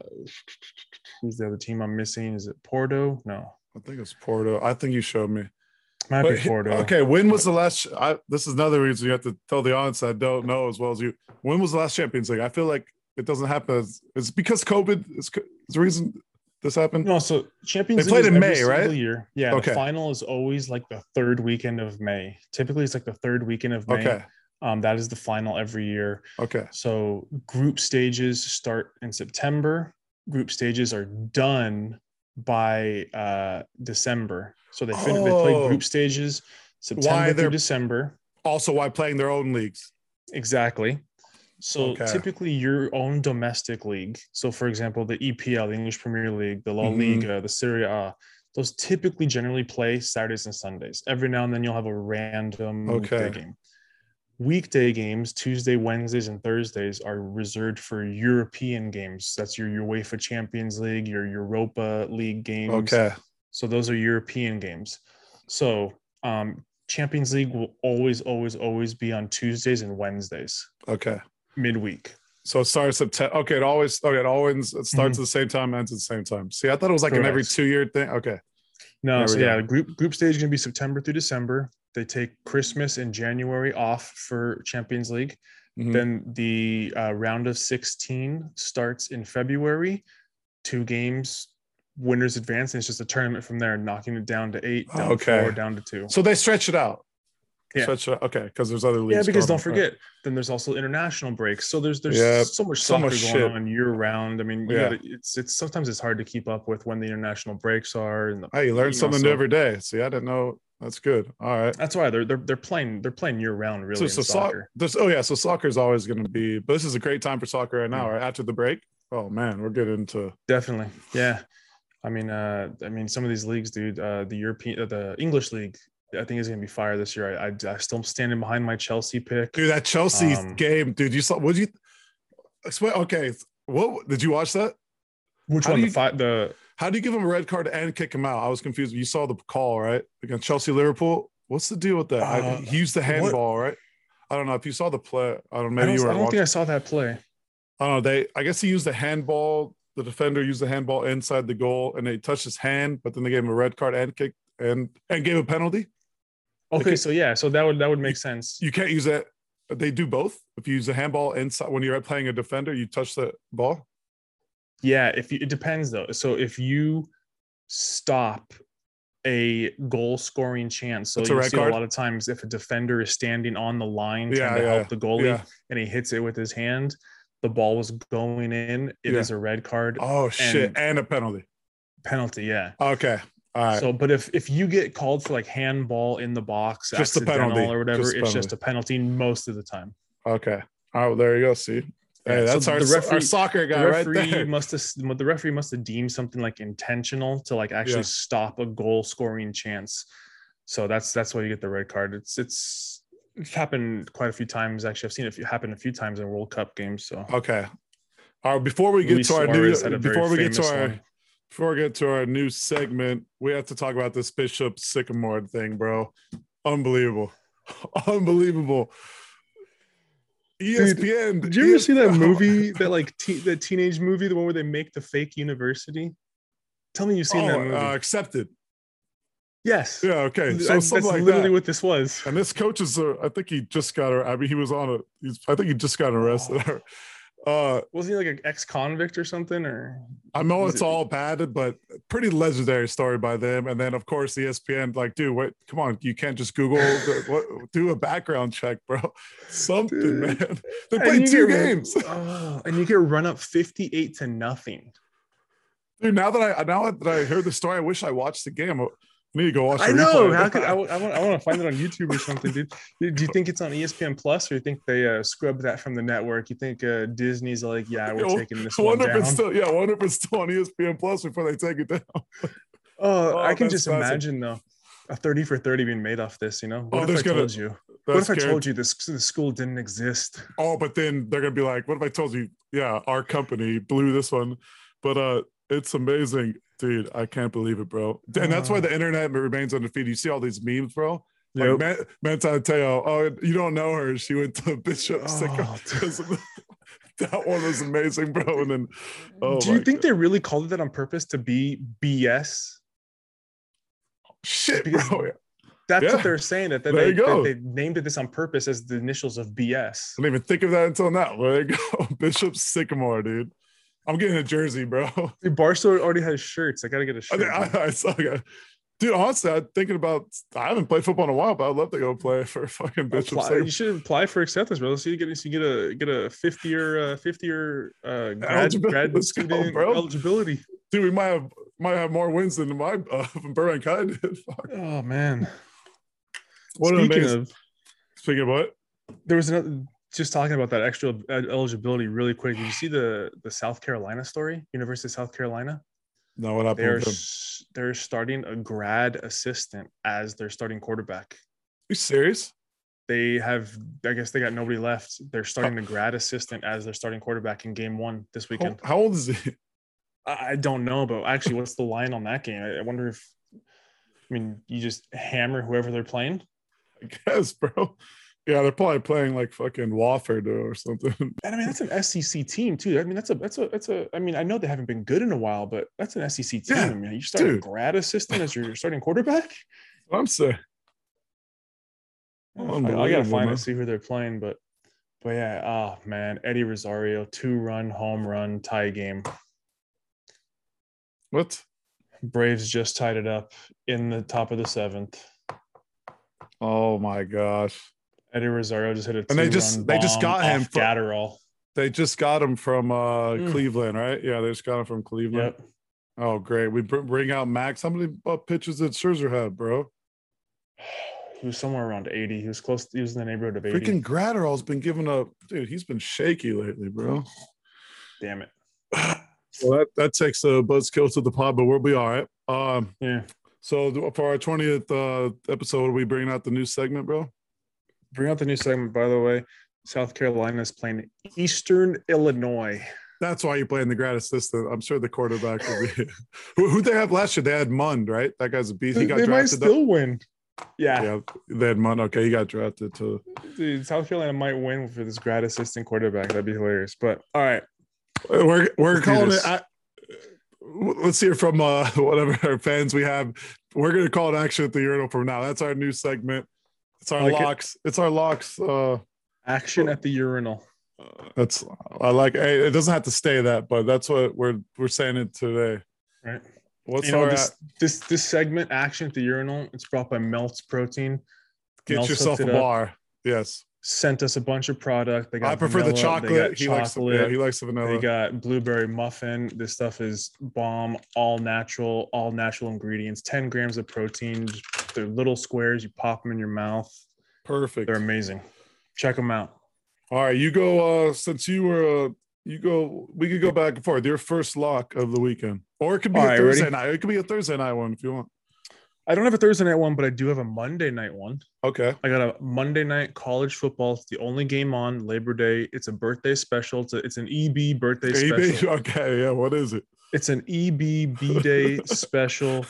who's the other team I'm missing? Is it Porto? No, I think it's Porto. I think you showed me. Might but, be Porto. Okay, when was the last? I, this is another reason you have to tell the audience I don't know as well as you. When was the last Champions League? I feel like it doesn't happen. As, it's because COVID is, is the reason this happened. No, so Champions they League played in May, right? Year. Yeah, okay. The final is always like the third weekend of May. Typically, it's like the third weekend of May. Okay. Um, that is the final every year. Okay. So group stages start in September. Group stages are done by uh, December. So they fin- oh. they play group stages September through December. Also, why playing their own leagues? Exactly. So okay. typically your own domestic league. So for example, the E P L, the English Premier League, the La mm-hmm. Liga, the Serie A, those typically generally play Saturdays and Sundays. Every now and then you'll have a random okay. weekday game. Weekday games, Tuesday, Wednesdays, and Thursdays are reserved for European games. That's your UEFA Champions League, your Europa League games. Okay. So those are European games. So um, Champions League will always, always, always be on Tuesdays and Wednesdays. Okay. Midweek. So it starts September. Okay, it always okay. It always it starts mm-hmm. at the same time, ends at the same time. See, I thought it was like Correct. An every two year thing. Okay. No, so yeah, group group stage is gonna be September through December. They take Christmas and January off for Champions League. Mm-hmm. Then the uh, round of sixteen starts in February. Two games, winners advance, and it's just a tournament from there, knocking it down to eight, down okay. to four, down to two. So they stretch it out. Yeah. Stretch it out. Okay, because there's other leagues. Yeah, because don't forget, right. then there's also international breaks. So there's there's yeah, so much so soccer much going shit. on year round. I mean, yeah. gotta, it's it's sometimes it's hard to keep up with when the international breaks are. And the, hey, you learn you something know, new so, every day. See, I didn't know. That's good. All right. That's why they're they're they're playing they're playing year round really. So, so in soccer. So, oh yeah, so soccer is always going to be. But this is a great time for soccer right now. Right after the break. Oh man, we're getting into definitely. Yeah, I mean, uh, I mean, some of these leagues, dude. Uh, the European, uh, the English league, I think is going to be fire this year. I, I, I still standing behind my Chelsea pick. Dude, that Chelsea um, game, dude. You saw? What did you? Okay, what did you watch that? Which how one? You, the fight the. How do you give him a red card and kick him out? I was confused. You saw the call, right? Against Chelsea Liverpool. What's the deal with that? Uh, I, he used the handball, what? Right? I don't know if you saw the play. I don't know. Maybe I don't, you were. I don't watching. think I saw that play. I don't know. They. I guess he used the handball. The defender used the handball inside the goal, and they touched his hand, but then they gave him a red card and kick and and gave a penalty. Okay, could, so yeah, so that would that would make sense. You can't use that. They do both. If you use the handball inside when you're playing a defender, you touch the ball. Yeah, if you, it depends though. So if you stop a goal scoring chance, so you see card? a lot of times if a defender is standing on the line yeah, trying to yeah, help the goalie yeah. and he hits it with his hand, the ball was going in. It yeah. is a red card. Oh shit! And, and a penalty. Penalty, yeah. Okay. All right. So, but if if you get called for like handball in the box, just a penalty or whatever, just it's just a penalty most of the time. Okay. All right. Well, there you go. See, hey, that's so our, the referee, our soccer guy the referee right there. Must have the referee must have deemed something like intentional to like actually yeah. stop a goal scoring chance. So that's that's why you get the red card. It's it's it's happened quite a few times. Actually, I've seen it happen a few times in World Cup games. So okay. All right. Before we get Luis to our Suarez new, before we get to our. One. Before we get to our new segment, we have to talk about this Bishop Sycamore thing, bro. Unbelievable. Unbelievable. E S P N. Dude, did you ever E S P N, see that movie, that like te- that teenage movie, the one where they make the fake university? Tell me you've seen oh, that movie. Uh, Accepted. Yes. Yeah, okay. So that's something like literally that. what this was. And this coach is, uh, I think he just got, I mean, he was on a, he's, I think he just got arrested. Oh. Uh, wasn't he like an ex-convict or something? Or I know it's it... all bad, but pretty legendary story by them. And then of course E S P N, like, dude, wait, come on, you can't just Google, the, what, do a background check, bro. Something, dude. Man. They played two get, games, oh, and you get run up fifty-eight to nothing. Dude, now that I now that I heard the story, I wish I watched the game. I need to go watch. I know. How could I, I want? I want to find it on YouTube or something, dude. Do you think it's on E S P N Plus, or you think they uh, scrubbed that from the network? You think uh, Disney's like, yeah, we're yeah, taking this I one wonder down? If it's still, yeah, I wonder if it's still on E S P N Plus before they take it down. oh, oh, I can just imagine though, a thirty for thirty being made off this. You know, what oh, if I gonna, told you? What if I told you this the school didn't exist? Oh, but then they're gonna be like, what if I told you? Yeah, our company blew this one, but uh, it's amazing. Dude, I can't believe it, bro. And that's why the internet remains undefeated. You see all these memes, bro. Like Man, Manti Te'o. Oh, you don't know her. She went to Bishop oh, Sycamore. That one was amazing, bro. And then, oh do you think God. they really called it that on purpose to be B S? Shit, because bro. That's yeah. what they're saying. That, that, they, that they named it this on purpose as the initials of B S. I didn't even think of that until now. There you go. Bishop Sycamore, dude. I'm getting a jersey, bro. Dude, Barstool already has shirts. I gotta get a shirt. I, I, I saw that. Dude, honestly, I'm thinking about. I haven't played football in a while, but I'd love to go play for fucking Bishop. Apply, you should apply for acceptance, bro. So you get, so you get a get a fifty year, uh, fifty year uh, grad, grad student go, eligibility. Dude, we might have might have more wins than my uh, from Burbank High did. Fuck. Oh man. What speaking of, speaking of what? There was another. Just talking about that extra eligibility really quick. Did you see the the South Carolina story? University of South Carolina. No, what happened? They're with them? they're starting a grad assistant as their starting quarterback. Are you serious? They have, I guess they got nobody left. They're starting a grad assistant as their starting quarterback in game one this weekend. How, how old is he? I don't know, but actually, what's the line on that game? I wonder if, I mean, you just hammer whoever they're playing. I guess, bro. Yeah, they're probably playing like fucking Wofford or something. And I mean, that's an S E C team too. I mean, that's a that's a that's a. I mean, I know they haven't been good in a while, but that's an S E C team. Yeah, I mean, you start a grad assistant as your starting quarterback. I'm saying. I, I gotta find and see who they're playing, but but yeah, oh man, Eddie Rosario, two run home run tie game. What? Braves just tied it up in the top of the seventh. Oh my gosh. Eddie Rosario just hit a and they just they just got him from Gatterall. They just got him from uh, mm. Cleveland, right? Yeah, they just got him from Cleveland. Yep. Oh, great. We bring out Max. How many pitches did Scherzer have, bro? He was somewhere around eighty. He was close. He was in the neighborhood of eighty. Freaking Gratterall's been giving up. Dude, he's been shaky lately, bro. Damn it. Well, that, that takes a buzzkill to the pod, but we'll be all right. Um, yeah. So for our twentieth uh, episode, are we bringing out the new segment, bro? Bring out the new segment, by the way. South Carolina is playing Eastern Illinois. That's why you're playing the grad assistant. I'm sure the quarterback will be. Who who'd they have last year? They had Mund, right? That guy's a beast. He got they drafted. They might still up. win. Yeah. Yeah, they had Mund. Okay, he got drafted too. Dude, South Carolina might win for this grad assistant quarterback. That'd be hilarious. But all right. We're we're let's calling it. I, let's hear from uh, whatever our fans we have. We're gonna call it action at the urinal from now. That's our new segment. It's our like locks. It. It's our locks. Uh, action at the urinal. Uh, that's I like. Hey, it doesn't have to stay that, but that's what we're we're saying it today. Right. What's you our know, this, this this segment, action at the urinal? It's brought by Melts Protein. Get Melts yourself a bar. Yes. Sent us a bunch of product. They got I prefer vanilla, the chocolate. He chocolate. likes the, yeah, he likes the vanilla. They got blueberry muffin. This stuff is bomb, all natural, all natural ingredients. ten grams of protein. They're little squares. You pop them in your mouth. Perfect. They're amazing. Check them out. All right, you go. Uh, since you were, uh, you go. We could go back and forth. Your first lock of the weekend, or it could be all a right, Thursday ready? night. It could be a Thursday night one if you want. I don't have a Thursday night one, but I do have a Monday night one. Okay. I got a Monday night college football. It's the only game on Labor Day. It's a birthday special. It's, a, it's an E B birthday E B? special. Okay, yeah. What is it? It's an E B B-Day special.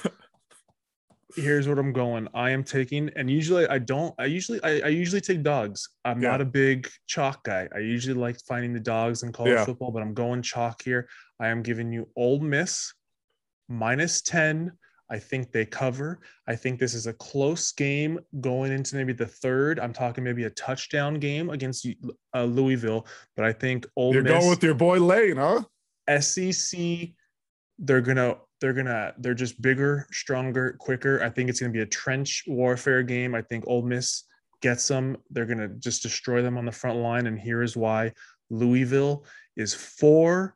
Here's what I'm going. I am taking, and usually I don't, I usually, I, I usually take dogs. I'm yeah. not a big chalk guy. I usually like finding the dogs in college yeah. football, but I'm going chalk here. I am giving you Ole Miss minus ten. I think they cover. I think this is a close game going into maybe the third. I'm talking maybe a touchdown game against uh, Louisville, but I think Ole You're Miss. You're going with your boy Lane, huh? S E C, they're gonna, they're gonna, they're just bigger, stronger, quicker. I think it's gonna be a trench warfare game. I think Ole Miss gets them. They're gonna just destroy them on the front line, and here is why. Louisville is four,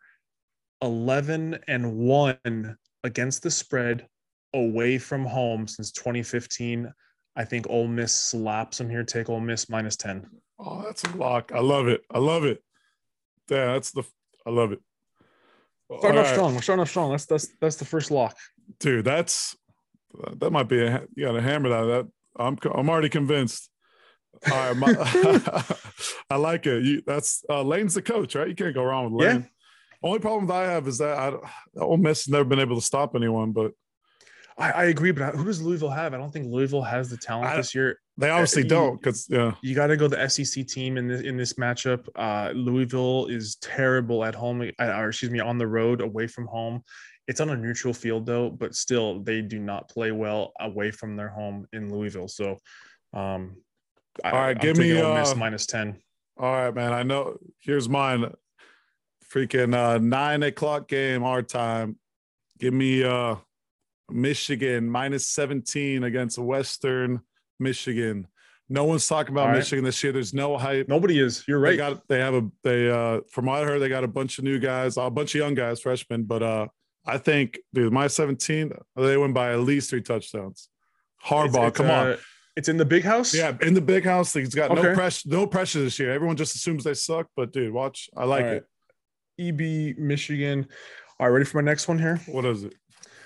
eleven, and one against the spread away from home since twenty fifteen. I think Ole Miss slaps them here. Take Ole Miss minus ten. Oh, that's a lock. I love it. I love it. Yeah, that's the. I love it. Starting off right. strong. We're starting off strong. That's that's that's the first lock, dude. That's that might be a you got to hammer that. That I'm I'm already convinced. All right, my, I like it. You, that's uh, Lane's the coach, right? You can't go wrong with Lane. Yeah. Only problem that I have is that I Ole Miss has never been able to stop anyone, but. I, I agree, but who does Louisville have? I don't think Louisville has the talent this year. They obviously you, don't because yeah. You got to go the S E C team in this in this matchup. Uh, Louisville is terrible at home, or excuse me, on the road away from home. It's on a neutral field though, but still they do not play well away from their home in Louisville. So, um, all right, I, give I'm me Ole Miss uh, minus ten. All right, man. I know. Here's mine. Freaking uh, nine o'clock game our time. Give me uh, Michigan minus seventeen against Western Michigan. No one's talking about All right. Michigan this year. There's no hype. Nobody is. You're right. They got. They have a. They uh, from what I heard, they got a bunch of new guys, a bunch of young guys, freshmen. But uh, I think, dude, minus seventeen, they win by at least three touchdowns. Harbaugh, it's, it's, come uh, on. It's in the big house? Yeah, in the big house. He's got okay. no pressure, no pressure this year. Everyone just assumes they suck, but dude, watch. I like right. it. E B Michigan. All right, ready for my next one here? What is it?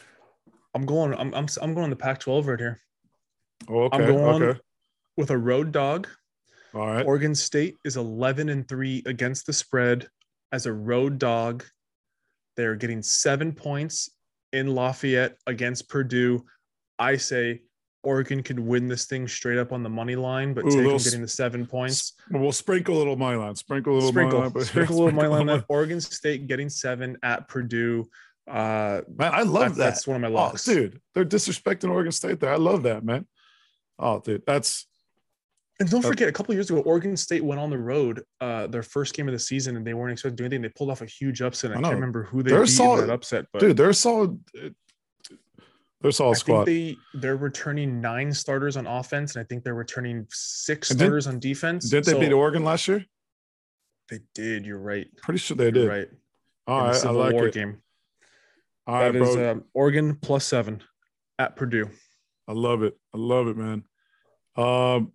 I'm going. I'm I'm I'm going the Pac twelve right here. Oh, okay. I'm going okay. with a road dog. All right. Oregon State is eleven and three against the spread as a road dog. They're getting seven points in Lafayette against Purdue. I say Oregon could win this thing straight up on the money line, but Ooh, take them getting the seven points. We'll sprinkle a little money line. Sprinkle a little sprinkle, money line. Sprinkle a little money line. That Oregon State getting seven at Purdue. Uh, man, I love that's, that. That's one of my locks. Oh, dude, they're disrespecting Oregon State there. I love that, man. Oh, dude, that's. And don't forget, a couple of years ago, Oregon State went on the road, uh, their first game of the season, and they weren't expected to do anything. They pulled off a huge upset. I, I can't remember who they they're beat solid, in that upset. But dude, they're a solid. They're a solid I squad. think they they're returning nine starters on offense, and I think they're returning six starters on defense. Did they so, beat Oregon last year? They did. You're right. Pretty sure they you're did. Right. All in right, Civil I like War it. Game. All that right, is bro. Uh, Oregon plus seven at Purdue. I love it. I love it, man. Um.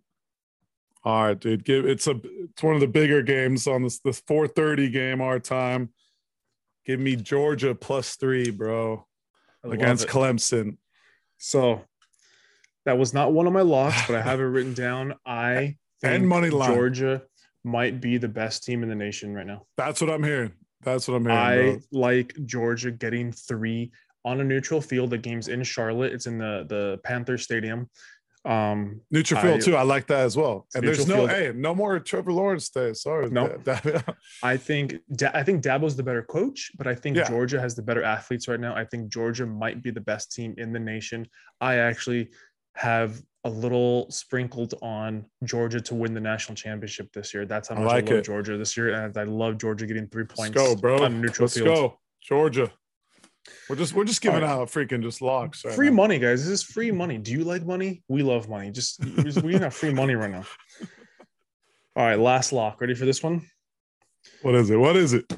All right, dude. Give it's a it's one of the bigger games on this this four thirty game our time. Give me Georgia plus three, bro, against Clemson. So that was not one of my locks, but I have it written down. I think and money line. Georgia might be the best team in the nation right now. That's what I'm hearing. That's what I'm hearing. I bro. like Georgia getting three on a neutral field. The game's in Charlotte. It's in the the Panther Stadium. Um, neutral field I, too. I like that as well. And there's no field. hey, no more Trevor Lawrence day. Sorry. No, nope. I think I think Dabo's the better coach, but I think yeah. Georgia has the better athletes right now. I think Georgia might be the best team in the nation. I actually have a little sprinkled on Georgia to win the national championship this year. That's how much I, like I love it. Georgia this year, and I love Georgia getting three points. Let's go, bro. On neutral Let's field. go, Georgia. We're just we're just giving right. out freaking just locks. Right free now. money, guys. This is free money. Do you like money? We love money. Just we have free money right now. All right, last lock. Ready for this one? What is it? What is it?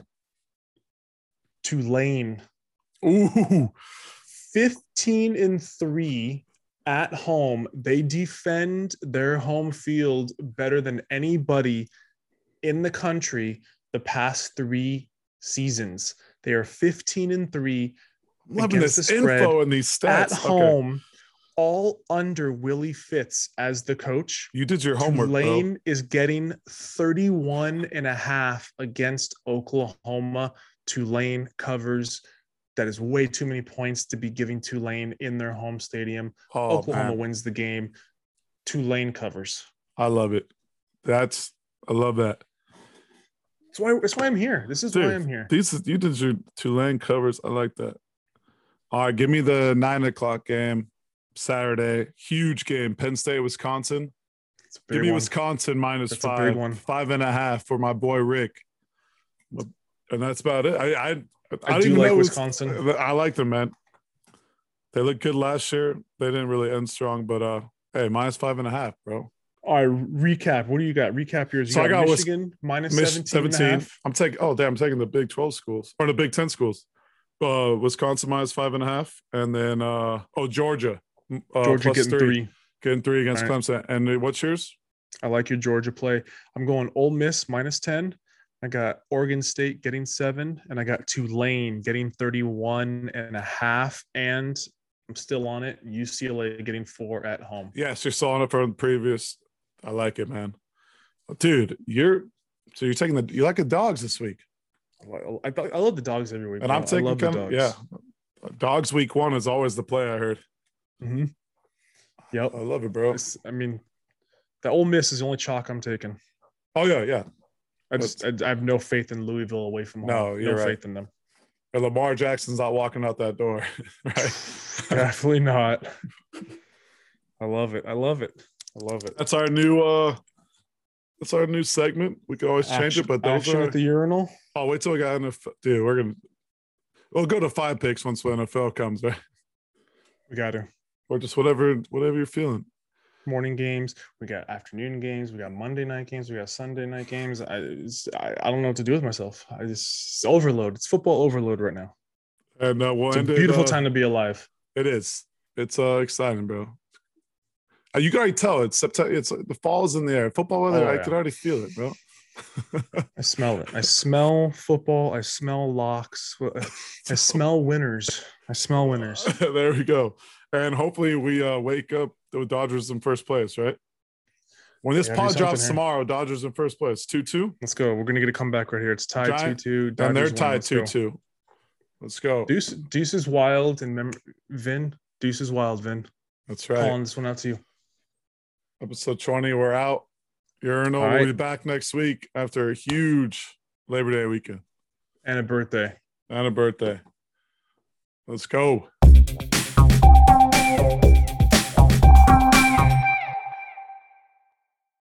Tulane. Ooh, fifteen and three at home. They defend their home field better than anybody in the country the past three seasons. They are fifteen and three. Loving this the info and these stats at home, okay. all under Willie Fitz as the coach. You did your homework. Tulane bro. is getting thirty-one and a half against Oklahoma. Tulane covers. That is way too many points to be giving Tulane in their home stadium. Oh, Oklahoma man. wins the game. Tulane covers. I love it. That's I love that. That's why, that's why I'm here. This is Dude, why I'm here. These you did your Tulane covers. I like that. All right, give me the nine o'clock game Saturday. Huge game. Penn State, Wisconsin. Give me one. Wisconsin minus that's five. A big one. Five and a half for my boy Rick. And that's about it. I I, I, I didn't do like know Wisconsin. I like them, man. They looked good last year. They didn't really end strong, but uh, hey, minus five and a half, bro. All right, recap. What do you got? Recap yours. You so got I got Michigan was, minus Mich- seventeen, seventeen. and a half. I'm taking. Oh, damn! I'm taking the Big twelve schools or the Big ten schools. Uh, Wisconsin minus five and a half, and then uh, oh Georgia, uh, Georgia getting three. three, getting three against right. Clemson. And what's yours? I like your Georgia play. I'm going Ole Miss minus ten. I got Oregon State getting seven, and I got Tulane getting thirty-one and a half, and I'm still on it. U C L A getting four at home. Yes, you're still on it from the previous. I like it, man. Dude, you're so you're taking the you like the dogs this week. I, I, I love the dogs every week. And I'm taking I love kind the of, dogs. yeah. Dogs week one is always the play I heard. Mm-hmm. Yep. I love it, bro. It's, I mean, The Ole Miss is the only chalk I'm taking. Oh yeah, yeah. I just I, I have no faith in Louisville away from home. No, you're no right. faith in them. And Lamar Jackson's not walking out that door, right? Definitely not. I love it. I love it. I love it. That's our new uh that's our new segment. We can always change action, it, but those action are at the urinal. Oh, wait till we got N F L. Dude, we're gonna we'll go to five picks once the N F L comes, right? We got to. Or just whatever whatever you're feeling. Morning games, we got afternoon games, we got Monday night games, we got Sunday night games. I I, I don't know what to do with myself. I just it's overload. It's football overload right now. And uh, we'll it's a end beautiful it, uh, time to be alive. It is. It's uh exciting, bro. Uh, you can already tell it's September. It's the fall is in the air. Football weather, Oh, I yeah. can already feel it, bro. I smell it. I smell football. I smell locks. I smell winners. I smell winners. There we go. And hopefully we uh, wake up the Dodgers in first place, right? When this pod drops tomorrow, Dodgers in first place. two two. Let's go. We're going to get a comeback right here. It's tied two two. And they're tied two two. Let's go. Deuce, Deuce is wild. And mem- Vin, Deuce is wild, Vin. That's right. Calling this one out to you. Episode twenty, we're out. Urinal right. We'll be back next week after a huge Labor Day weekend. And a birthday. And a birthday. Let's go.